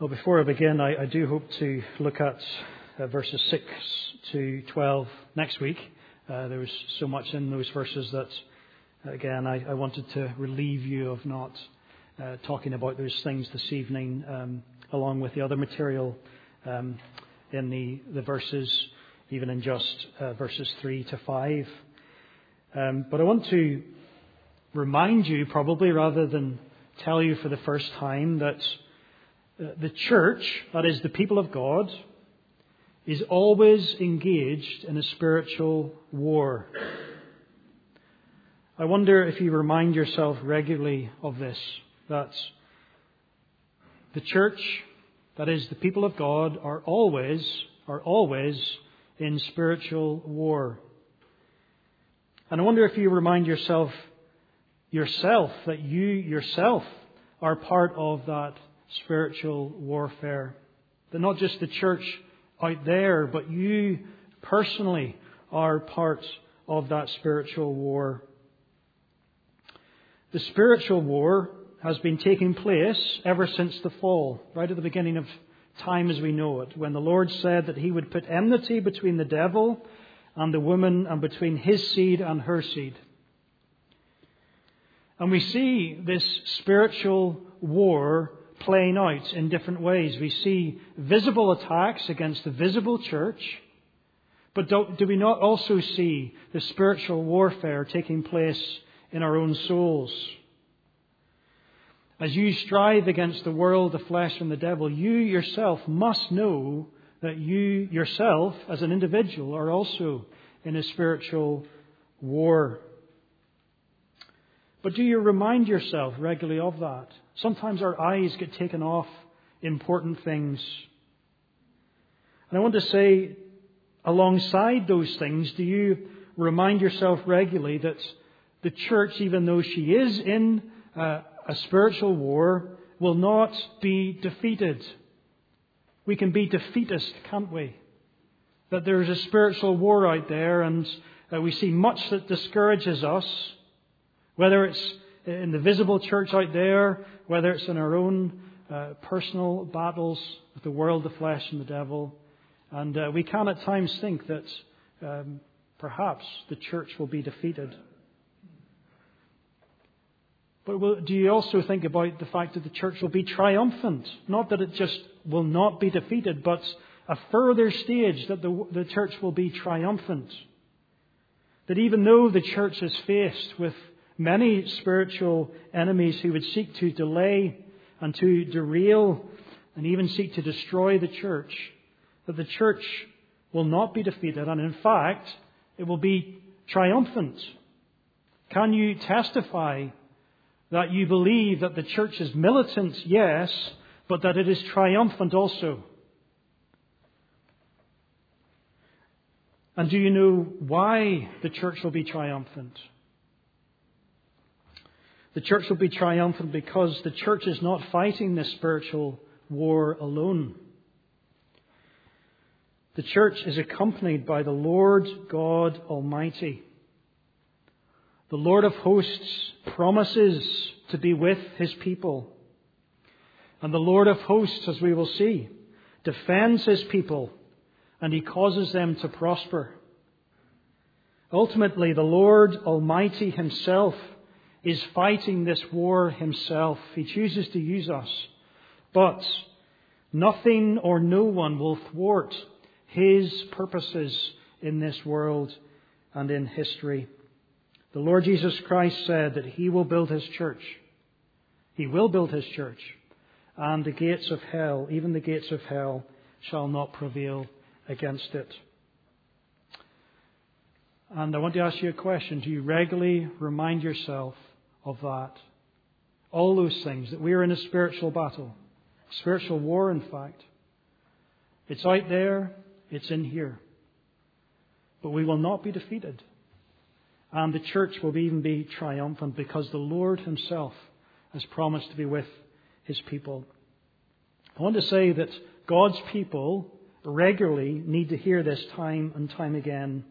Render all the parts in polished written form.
Well, before I begin, I do hope to look at verses 6 to 12 next week. There was so much in those verses that, again, I wanted to relieve you of not talking about those things this evening, along with the other material in the verses, even in just verses 3 to 5. But I want to remind you, probably rather than tell you for the first time, that the church, that is the people of God, is always engaged in a spiritual war. I wonder if you remind yourself regularly of this, that the church, that is the people of God, are always in spiritual war. And I wonder if you remind yourself that you yourself are part of that spiritual warfare. That not just the church out there, but you personally are part of that spiritual war. The spiritual war has been taking place ever since the fall, right at the beginning of time as we know it, when the Lord said that He would put enmity between the devil and the woman and between his seed and her seed. And we see this spiritual war playing out in different ways. We see visible attacks against the visible church, but do we not also see the spiritual warfare taking place in our own souls? As you strive against the world, the flesh and the devil, you yourself must know that you yourself as an individual are also in a spiritual war. But do you remind yourself regularly of that? Sometimes our eyes get taken off important things. And I want to say, alongside those things, do you remind yourself regularly that the church, even though she is in a spiritual war, will not be defeated? We can be defeatist, can't we? That there is a spiritual war out there, and we see much that discourages us. Whether it's in the visible church out there, whether it's in our own personal battles with the world, the flesh and the devil. And we can at times think that perhaps the church will be defeated. But do you also think about the fact that the church will be triumphant? Not that it just will not be defeated, but a further stage that the church will be triumphant. That even though the church is faced with many spiritual enemies who would seek to delay and to derail and even seek to destroy the church, that the church will not be defeated, and in fact, it will be triumphant. Can you testify that you believe that the church is militant, yes, but that it is triumphant also? And do you know why the church will be triumphant? The church will be triumphant because the church is not fighting this spiritual war alone. The church is accompanied by the Lord God Almighty. The Lord of hosts promises to be with His people. And the Lord of hosts, as we will see, defends His people and He causes them to prosper. Ultimately, the Lord Almighty Himself is fighting this war Himself. He chooses to use us. But nothing or no one will thwart His purposes in this world and in history. The Lord Jesus Christ said that He will build His church. He will build His church. And the gates of hell, even the gates of hell, shall not prevail against it. And I want to ask you a question. Do you regularly remind yourself of that? All those things, that we are in a spiritual battle. A spiritual war, in fact. It's out there. It's in here. But we will not be defeated. And the church will even be triumphant because the Lord Himself has promised to be with His people. I want to say that God's people regularly need to hear this time and time again.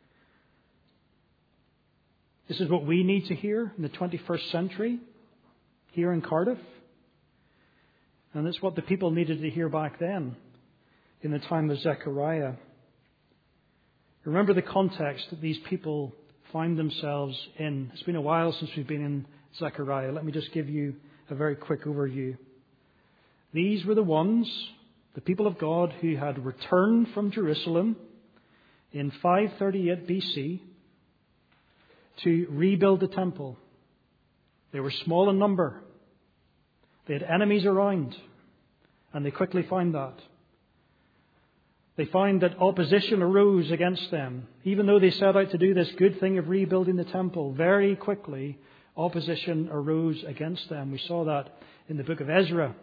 This is what we need to hear in the 21st century here in Cardiff. And it's what the people needed to hear back then, in the time of Zechariah. Remember the context that these people find themselves in. It's been a while since we've been in Zechariah. Let me just give you a very quick overview. These were the ones, the people of God, who had returned from Jerusalem in 538 BC to rebuild the temple. They were small in number. They had enemies around, and they quickly find that. They find that opposition arose against them. Even though they set out to do this good thing of rebuilding the temple, very quickly opposition arose against them. We saw that in the book of Ezra.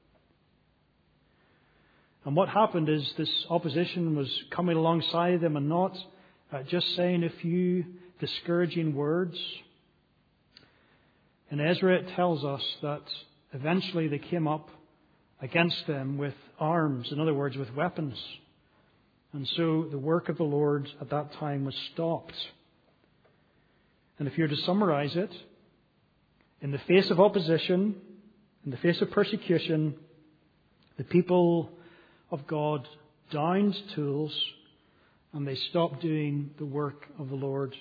And what happened is this opposition was coming alongside them and not just saying a few discouraging words. In Ezra it tells us that eventually they came up against them with arms, in other words, with weapons. And so the work of the Lord at that time was stopped. And if you're to summarize it, in the face of opposition, in the face of persecution, the people of God downed tools and they stopped doing the work of the Lord.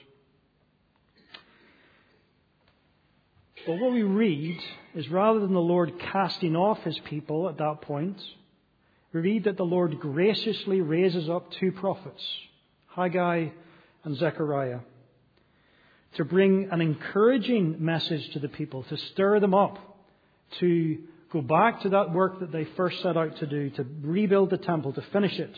But what we read is, rather than the Lord casting off His people at that point, we read that the Lord graciously raises up two prophets, Haggai and Zechariah, to bring an encouraging message to the people, to stir them up, to go back to that work that they first set out to do, to rebuild the temple, to finish it.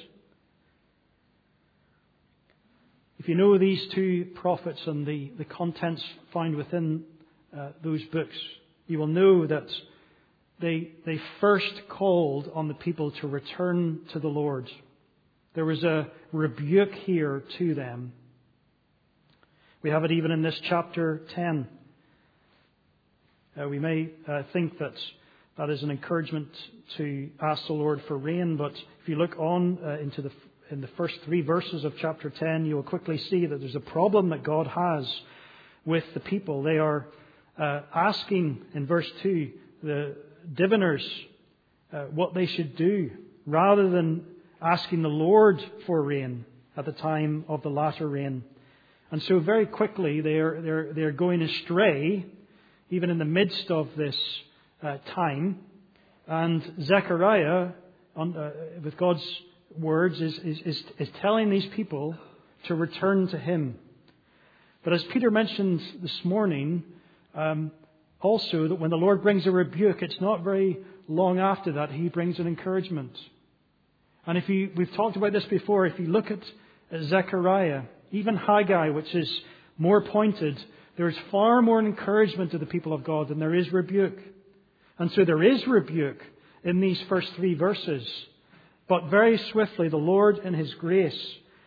If you know these two prophets and the contents found within those books, you will know that they first called on the people to return to the Lord. There was a rebuke here to them. We have it even in this chapter 10. We may think that is an encouragement to ask the Lord for rain, but if you look on in the first 3 verses of chapter 10, you will quickly see that there's a problem that God has with the people. They are asking in verse 2 the diviners what they should do, rather than asking the Lord for rain at the time of the latter rain. And so very quickly they're going astray, even in the midst of this time. And Zechariah, with God's words, is telling these people to return to Him. But as Peter mentioned this morning, also, that when the Lord brings a rebuke, it's not very long after that He brings an encouragement. And we've talked about this before, if you look at Zechariah, even Haggai, which is more pointed, there is far more encouragement to the people of God than there is rebuke. And so there is rebuke in these first 3 verses. But very swiftly, the Lord in His grace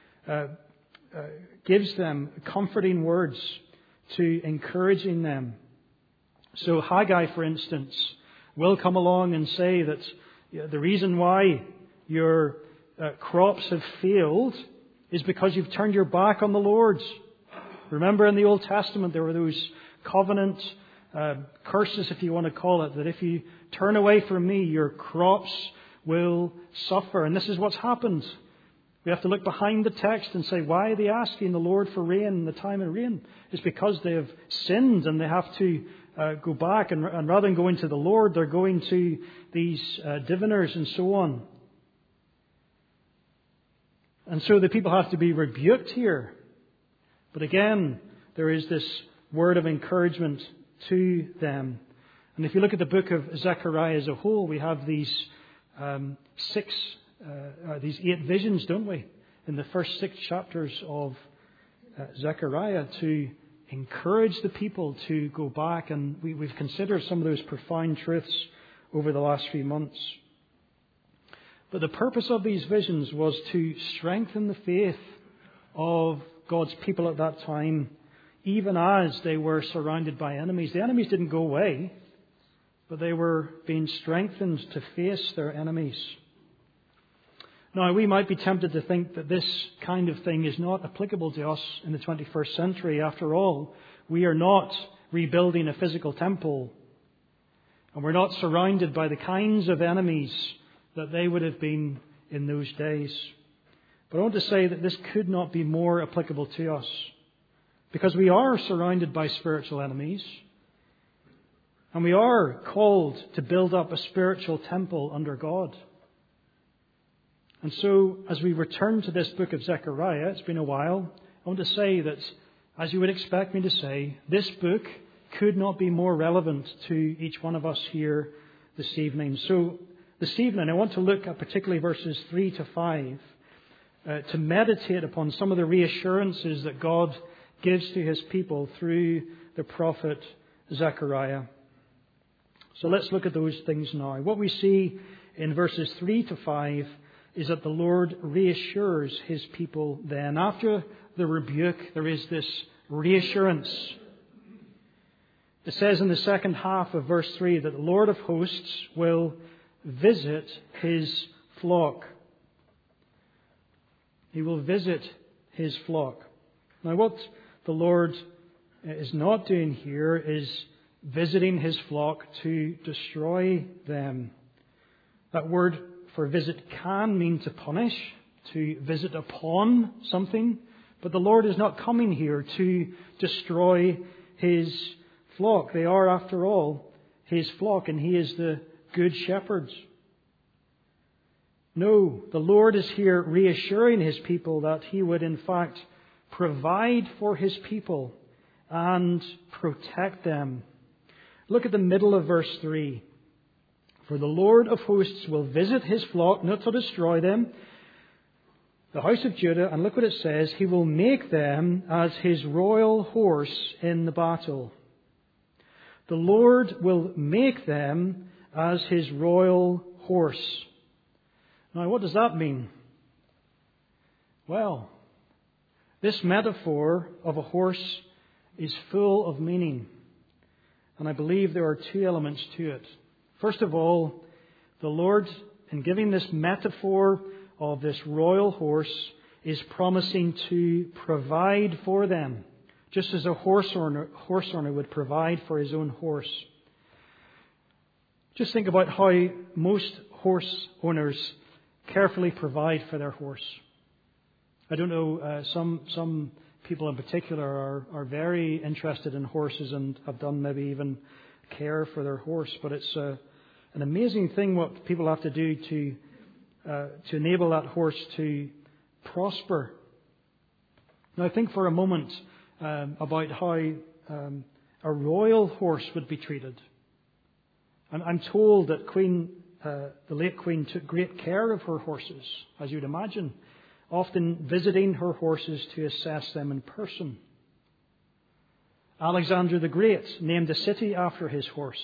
gives them comforting words to encouraging them. So Haggai, for instance, will come along and say that the reason why your crops have failed is because you've turned your back on the Lord. Remember in the Old Testament there were those covenant curses, if you want to call it, that if you turn away from me, your crops will suffer. And this is what's happened. We have to look behind the text and say, why are they asking the Lord for rain in the time of rain? It's because they have sinned and they have to go back. And rather than going to the Lord, they're going to these diviners and so on. And so the people have to be rebuked here. But again, there is this word of encouragement to them. And if you look at the book of Zechariah as a whole, we have these 8 visions, don't we? In the first 6 chapters of Zechariah, to encourage the people to go back. And we've considered some of those profound truths over the last few months. But the purpose of these visions was to strengthen the faith of God's people at that time, even as they were surrounded by enemies. The enemies didn't go away, but they were being strengthened to face their enemies. Now, we might be tempted to think that this kind of thing is not applicable to us in the 21st century. After all, we are not rebuilding a physical temple. And we're not surrounded by the kinds of enemies that they would have been in those days. But I want to say that this could not be more applicable to us, because we are surrounded by spiritual enemies, and we are called to build up a spiritual temple under God. And so, as we return to this book of Zechariah, it's been a while, I want to say that, as you would expect me to say, this book could not be more relevant to each one of us here this evening. So, this evening I want to look at particularly verses 3 to 5 to meditate upon some of the reassurances that God gives to His people through the prophet Zechariah. So let's look at those things now. What we see in verses 3 to 5 is that the Lord reassures His people then. After the rebuke, there is this reassurance. It says in the second half of verse 3 that the Lord of hosts will visit His flock. He will visit His flock. Now, what the Lord is not doing here is visiting His flock to destroy them. That word for visit can mean to punish, to visit upon something. But the Lord is not coming here to destroy His flock. They are, after all, His flock, and He is the good shepherd. No, the Lord is here reassuring His people that He would in fact provide for His people and protect them. Look at the middle of verse 3. For the Lord of hosts will visit His flock, not to destroy them, the house of Judah, and look what it says, He will make them as His royal horse in the battle. The Lord will make them as His royal horse. Now, what does that mean? Well, this metaphor of a horse is full of meaning. And I believe there are two elements to it. First of all, the Lord, in giving this metaphor of this royal horse, is promising to provide for them, just as a horse owner would provide for his own horse. Just think about how most horse owners carefully provide for their horse. I don't know, some people in particular are very interested in horses and have done maybe even care for their horse, but it's an amazing thing what people have to do to enable that horse to prosper. Now think for a moment about how a royal horse would be treated. I'm told that the late Queen took great care of her horses, as you'd imagine, often visiting her horses to assess them in person. Alexander the Great named a city after his horse.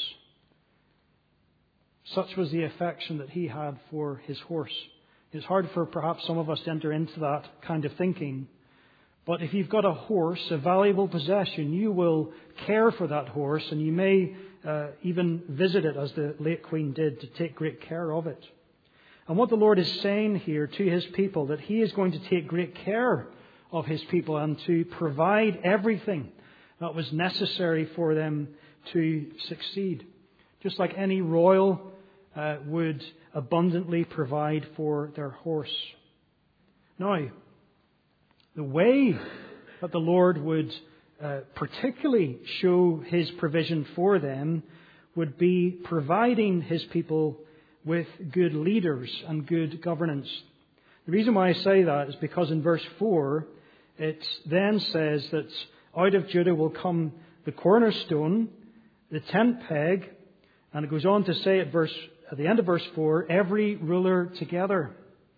Such was the affection that he had for his horse. It's hard for perhaps some of us to enter into that kind of thinking. But if you've got a horse, a valuable possession, you will care for that horse, and you may even visit it, as the late Queen did, to take great care of it. And what the Lord is saying here to His people, that He is going to take great care of His people and to provide everything that was necessary for them to succeed. Just like any royal would abundantly provide for their horse. Now, the way that the Lord would particularly show His provision for them would be providing His people with good leaders and good governance. The reason why I say that is because in verse 4 it then says that out of Judah will come the cornerstone, the tent peg, and it goes on to say at the end of verse 4, every ruler together.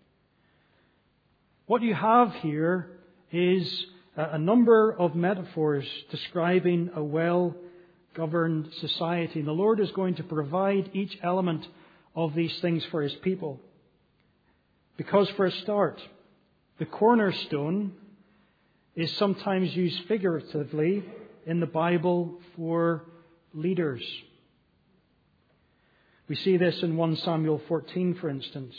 What you have here is a number of metaphors describing a well-governed society. And the Lord is going to provide each element of these things for His people. Because for a start, the cornerstone is sometimes used figuratively in the Bible for leaders. We see this in 1 Samuel 14, for instance.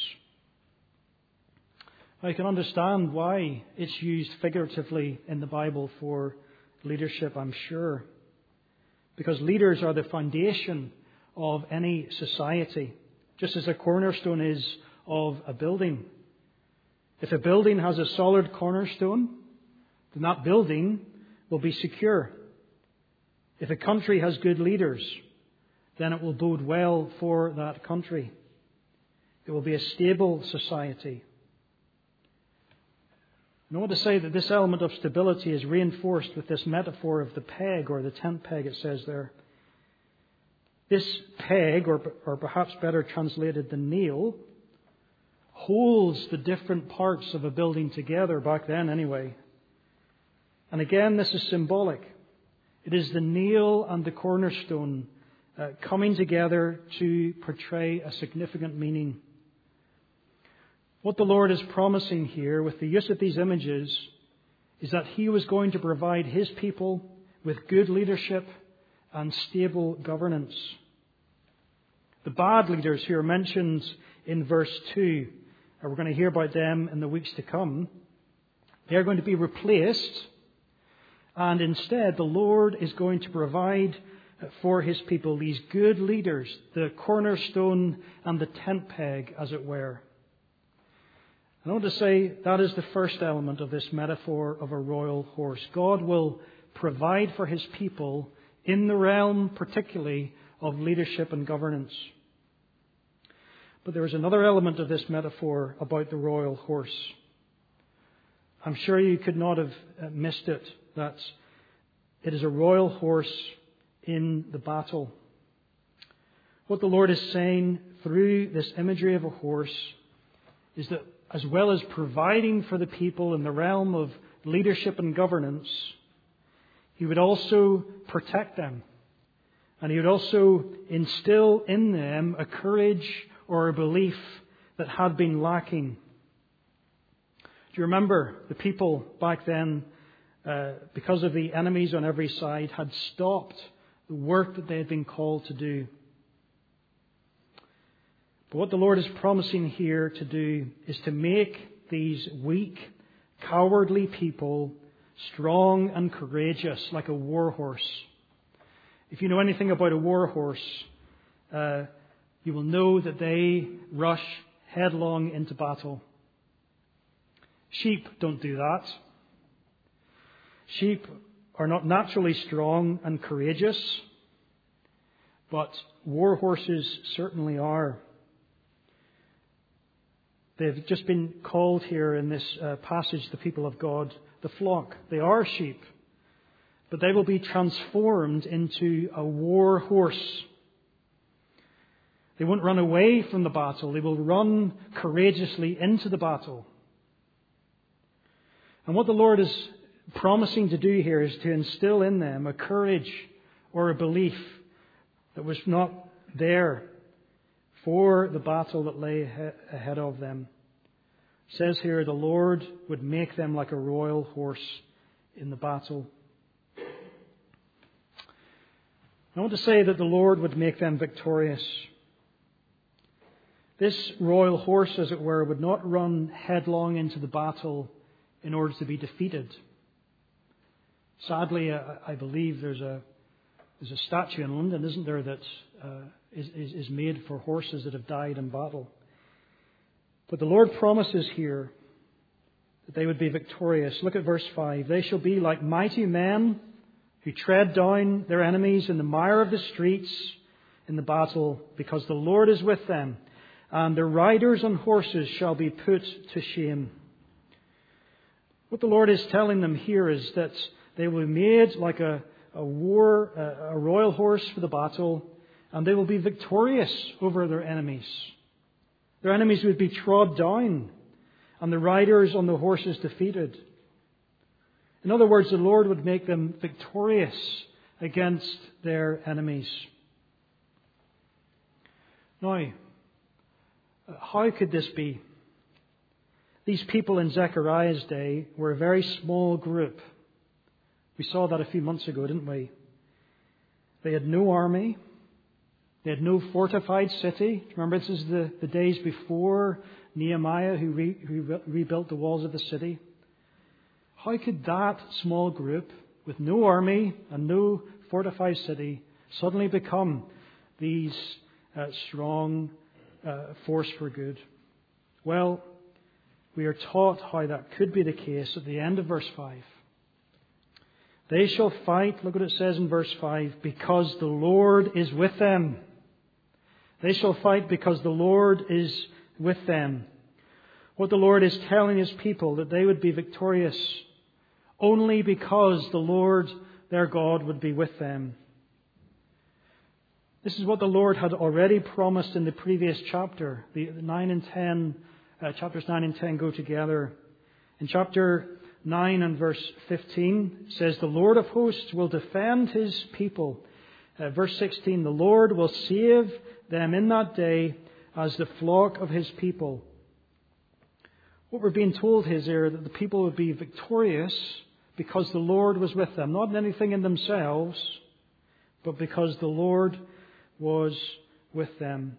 I can understand why it's used figuratively in the Bible for leadership, I'm sure. Because leaders are the foundation of any society, just as a cornerstone is of a building. If a building has a solid cornerstone, then that building will be secure. If a country has good leaders, then it will bode well for that country. It will be a stable society. And I want to say that this element of stability is reinforced with this metaphor of the peg, or the tent peg it says there. This peg, or perhaps better translated the nail, holds the different parts of a building together, back then anyway. And again, this is symbolic. It is the nail and the cornerstone coming together to portray a significant meaning. What the Lord is promising here with the use of these images is that He was going to provide His people with good leadership and stable governance. The bad leaders who are mentioned in verse 2, and we're going to hear about them in the weeks to come, they're going to be replaced, and instead the Lord is going to provide for His people these good leaders, the cornerstone and the tent peg, as it were. I want to say that is the first element of this metaphor of a royal horse. God will provide for His people in the realm, particularly, of leadership and governance. But there is another element of this metaphor about the royal horse. I'm sure you could not have missed it, that it is a royal horse in the battle. What the Lord is saying through this imagery of a horse is that as well as providing for the people in the realm of leadership and governance, He would also protect them. And He would also instill in them a courage or a belief that had been lacking. Do you remember the people back then, because of the enemies on every side, had stopped the work that they had been called to do? But what the Lord is promising here to do is to make these weak, cowardly people strong and courageous like a war horse. If you know anything about a war horse, you will know that they rush headlong into battle. Sheep don't do that. Sheep are not naturally strong and courageous, but war horses certainly are. They've just been called here in this passage, the people of God, the flock. They are sheep, but they will be transformed into a war horse. They won't run away from the battle. They will run courageously into the battle. And what the Lord is promising to do here is to instill in them a courage or a belief that was not there for the battle that lay ahead of them. It says here, the Lord would make them like a royal horse in the battle. I want to say that the Lord would make them victorious. This royal horse, as it were, would not run headlong into the battle in order to be defeated. Sadly, I believe there's a statue in London, isn't there, that is made for horses that have died in battle. But the Lord promises here that they would be victorious. Look at verse 5. They shall be like mighty men who tread down their enemies in the mire of the streets in the battle, because the Lord is with them, and their riders on horses shall be put to shame. What the Lord is telling them here is that they will be made like a royal horse for the battle, and they will be victorious over their enemies. Their enemies would be trod down, and the riders on the horses defeated. In other words, the Lord would make them victorious against their enemies. Now, how could this be? These people in Zechariah's day were a very small group. We saw that a few months ago, didn't we? They had no army. They had no fortified city. Remember, this is the days before Nehemiah, who rebuilt the walls of the city. How could that small group, with no army and no fortified city, suddenly become these strong force for good? Well, we are taught how that could be the case at the end of verse 5. They shall fight, look what it says in verse 5, because the Lord is with them. They shall fight because the Lord is with them. What the Lord is telling His people, that they would be victorious only because the Lord, their God, would be with them. This is what the Lord had already promised in the previous chapter. The 9 and 10, chapters 9 and 10 go together. In chapter 9 and verse 15 it says, the Lord of hosts will defend His people. Verse 16, the Lord will save them in that day as the flock of His people. What we're being told is here that the people would be victorious because the Lord was with them. Not in anything in themselves, but because the Lord was with them.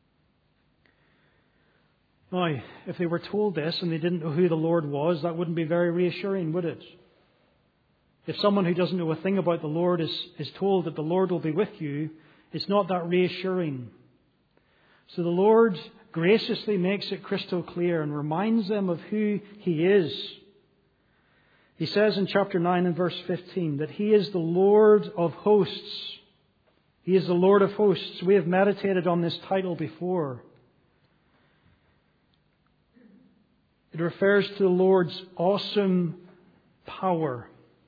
Now, if they were told this and they didn't know who the Lord was, that wouldn't be very reassuring, would it? If someone who doesn't know a thing about the Lord is told that the Lord will be with you, it's not that reassuring. So the Lord graciously makes it crystal clear and reminds them of who He is. He says in chapter 9 and verse 15 that He is the Lord of hosts. He is the Lord of hosts. We have meditated on this title before. It refers to the Lord's awesome power.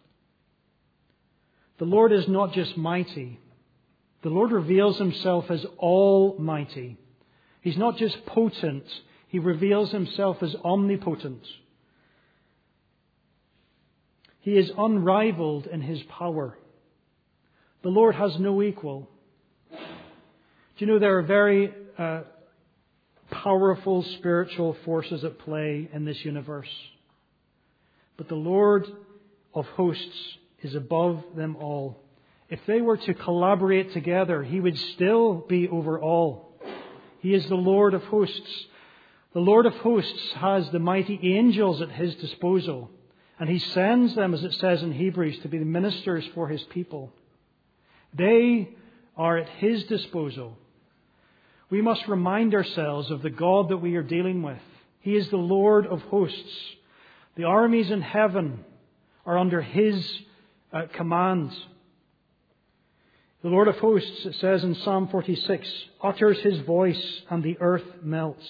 The Lord is not just mighty. The Lord reveals Himself as almighty. He's not just potent. He reveals Himself as omnipotent. He is unrivaled in His power. The Lord has no equal. Do you know there are very powerful spiritual forces at play in this universe? But the Lord of hosts is above them all. If they were to collaborate together, He would still be over all. He is the Lord of hosts. The Lord of hosts has the mighty angels at His disposal. And He sends them, as it says in Hebrews, to be the ministers for His people. They are at His disposal. We must remind ourselves of the God that we are dealing with. He is the Lord of hosts. The armies in heaven are under His command. The Lord of hosts, it says in Psalm 46, utters His voice and the earth melts.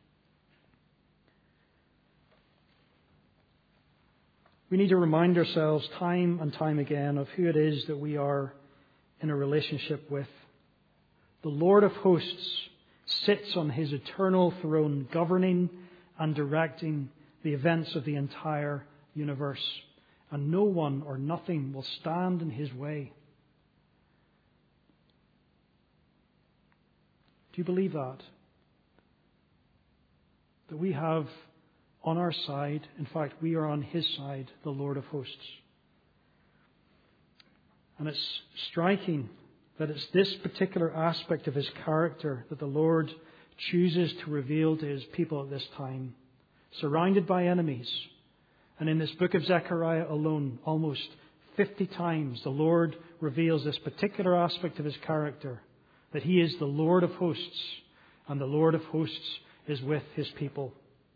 We need to remind ourselves time and time again of who it is that we are in a relationship with. The Lord of hosts sits on His eternal throne, governing and directing the events of the entire universe. And no one or nothing will stand in His way. Do you believe that? That we have on our side, in fact, we are on His side, the Lord of hosts. And it's striking that it's this particular aspect of His character that the Lord chooses to reveal to His people at this time. Surrounded by enemies. And in this book of Zechariah alone, almost 50 times the Lord reveals this particular aspect of His character. That He is the Lord of hosts. And the Lord of hosts is with His people.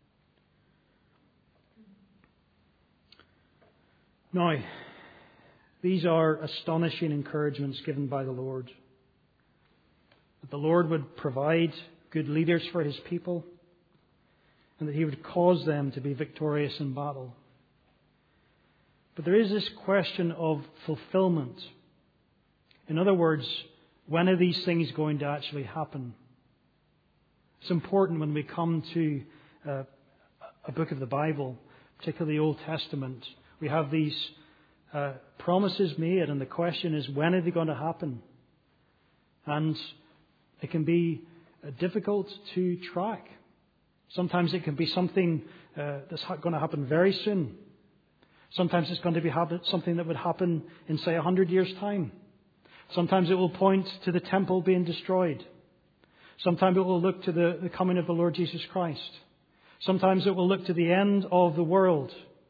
Now, these are astonishing encouragements given by the Lord. That the Lord would provide good leaders for His people and that He would cause them to be victorious in battle. But there is this question of fulfillment. In other words, when are these things going to actually happen? It's important when we come to a book of the Bible, particularly the Old Testament. We have these promises made, and the question is, when are they going to happen? And it can be difficult to track. Sometimes it can be something that's going to happen very soon. Sometimes it's going to be something that would happen in, say, 100 years' time. Sometimes it will point to the temple being destroyed. Sometimes it will look to the coming of the Lord Jesus Christ. Sometimes it will look to the end of the world.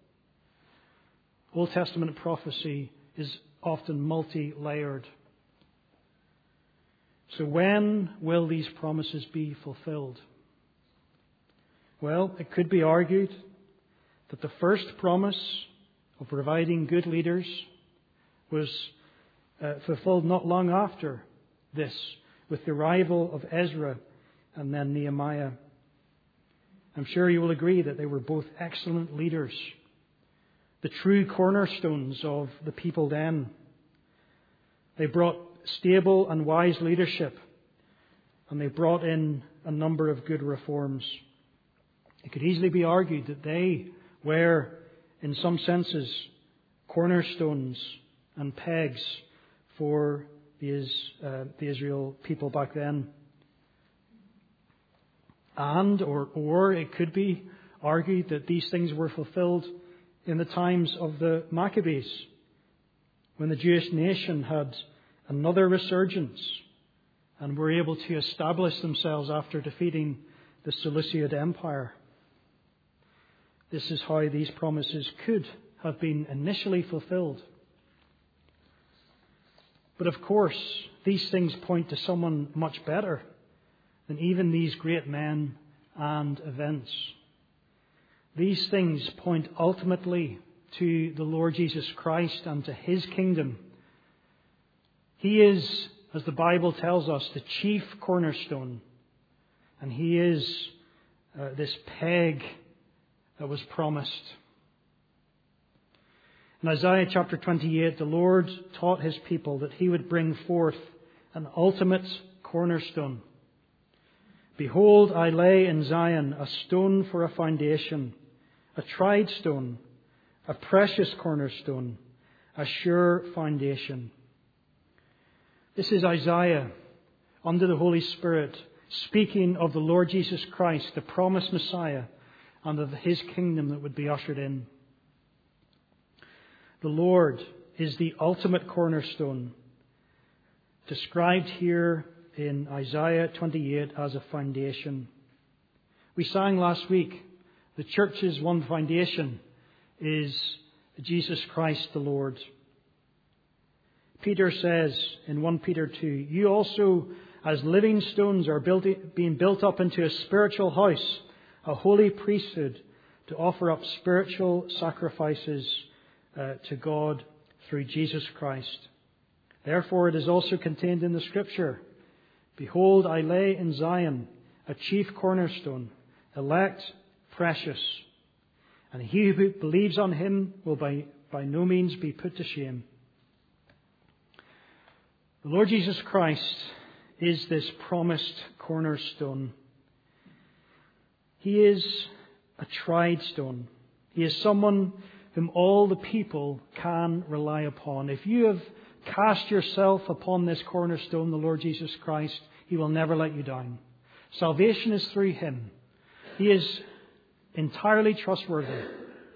Old Testament prophecy is often multi-layered. So when will these promises be fulfilled? Well, it could be argued that the first promise of providing good leaders was fulfilled not long after this, with the arrival of Ezra and then Nehemiah. I'm sure you will agree that they were both excellent leaders, the true cornerstones of the people then. They brought stable and wise leadership, and they brought in a number of good reforms. It could easily be argued that they were, in some senses, cornerstones and pegs for the Israel people back then. Or it could be argued that these things were fulfilled in the times of the Maccabees, when the Jewish nation had another resurgence and were able to establish themselves after defeating the Seleucid Empire. This is how these promises could have been initially fulfilled. But of course, these things point to someone much better than even these great men and events. These things point ultimately to the Lord Jesus Christ and to His kingdom. He is, as the Bible tells us, the chief cornerstone. And He is this peg that was promised. In Isaiah chapter 28, the Lord taught His people that He would bring forth an ultimate cornerstone. Behold, I lay in Zion a stone for a foundation, a tried stone, a precious cornerstone, a sure foundation. This is Isaiah, under the Holy Spirit, speaking of the Lord Jesus Christ, the promised Messiah, and of His kingdom that would be ushered in. The Lord is the ultimate cornerstone, described here in Isaiah 28 as a foundation. We sang last week, the church's one foundation is Jesus Christ the Lord. Peter says in 1 Peter 2, you also as living stones are being built up into a spiritual house, a holy priesthood, to offer up spiritual sacrifices to God through Jesus Christ. Therefore it is also contained in the Scripture, behold, I lay in Zion a chief cornerstone, elect, precious, and he who believes on Him will by no means be put to shame. The Lord Jesus Christ is this promised cornerstone. He is a tried stone. He is someone whom all the people can rely upon. If you have cast yourself upon this cornerstone, the Lord Jesus Christ, He will never let you down. Salvation is through Him. He is entirely trustworthy. It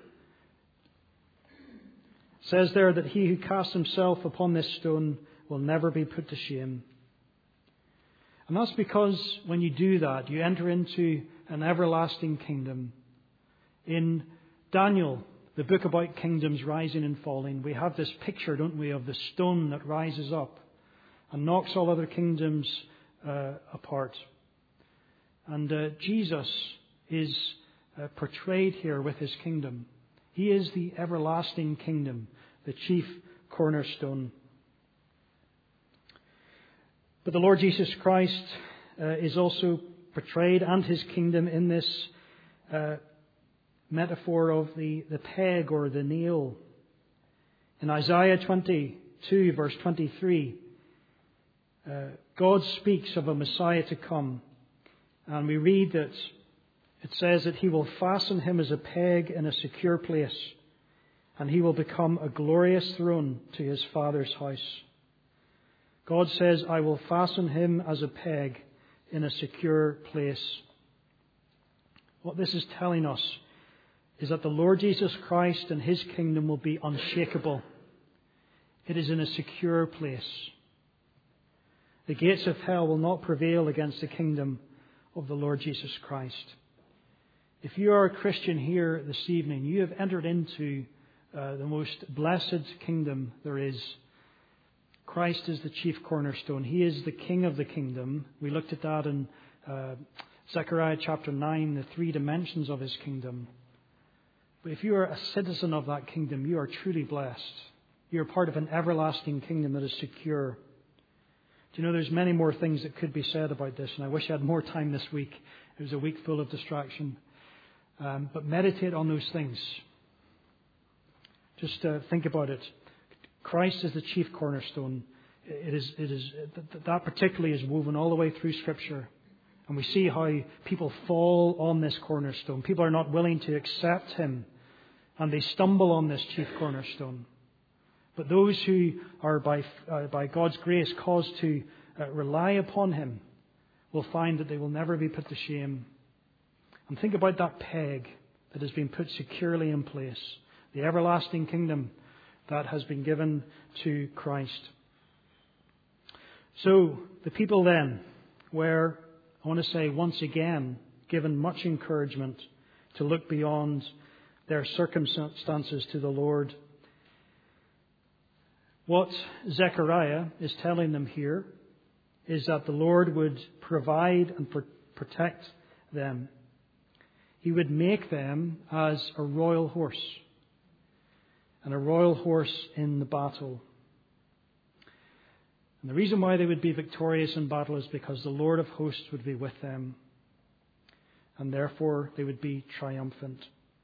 says there that he who casts himself upon this stone will never be put to shame. And that's because when you do that, you enter into an everlasting kingdom. In Daniel, the book about kingdoms rising and falling, we have this picture, don't we, of the stone that rises up and knocks all other kingdoms apart. And Jesus is portrayed here with His kingdom. He is the everlasting kingdom, the chief cornerstone. But the Lord Jesus Christ is also portrayed, and His kingdom, in this metaphor of the peg or the nail. In Isaiah 22, verse 23, God speaks of a Messiah to come. And we read that it says that He will fasten Him as a peg in a secure place, and He will become a glorious throne to His Father's house. God says, I will fasten Him as a peg in a secure place. What this is telling us is that the Lord Jesus Christ and His kingdom will be unshakable. It is in a secure place. The gates of hell will not prevail against the kingdom of the Lord Jesus Christ. If you are a Christian here this evening, you have entered into the most blessed kingdom there is. Christ is the chief cornerstone. He is the king of the kingdom. We looked at that in Zechariah chapter 9, the three dimensions of his kingdom. But if you are a citizen of that kingdom, you are truly blessed. You are part of an everlasting kingdom that is secure. Do you know there's many more things that could be said about this, and I wish I had more time this week. It was a week full of distraction. But meditate on those things. Just think about it. Christ is the chief cornerstone. That particularly is woven all the way through Scripture. And we see how people fall on this cornerstone. People are not willing to accept him. And they stumble on this chief cornerstone. But those who are by God's grace caused to rely upon him will find that they will never be put to shame. And think about that peg that has been put securely in place. The everlasting kingdom that has been given to Christ. So, the people then were, I want to say once again, given much encouragement to look beyond their circumstances to the Lord. What Zechariah is telling them here is that the Lord would provide and protect them. He would make them as a royal horse, and a royal horse in the battle. And the reason why they would be victorious in battle is because the Lord of hosts would be with them, and therefore they would be triumphant.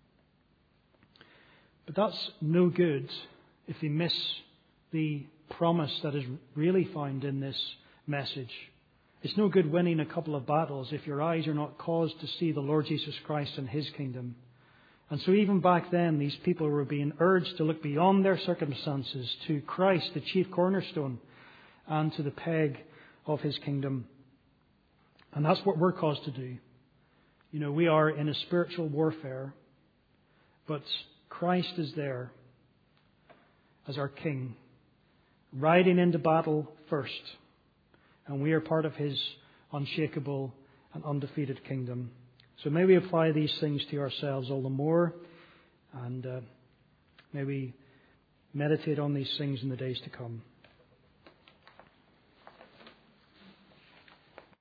But that's no good if they miss the promise that is really found in this message. It's no good winning a couple of battles if your eyes are not caused to see the Lord Jesus Christ and his kingdom. And so even back then, these people were being urged to look beyond their circumstances to Christ, the chief cornerstone, and to the peg of his kingdom. And that's what we're caused to do. You know, we are in a spiritual warfare, but Christ is there as our King, riding into battle first. And we are part of his unshakable and undefeated kingdom. So may we apply these things to ourselves all the more, and may we meditate on these things in the days to come.